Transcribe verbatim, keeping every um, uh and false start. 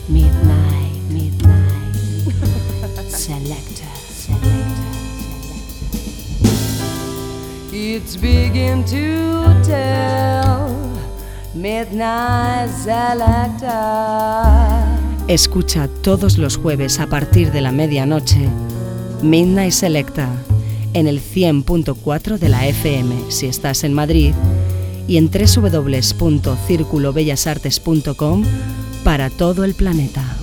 Midnight, midnight, selector, selector, selector. It's begin to tell, midnight selector. Escucha todos los jueves a partir de la medianoche Midnight Selecta en el cien punto cuatro de la F M si estás en Madrid y en doble u doble u doble u punto círculo bellas artes punto com para todo el planeta.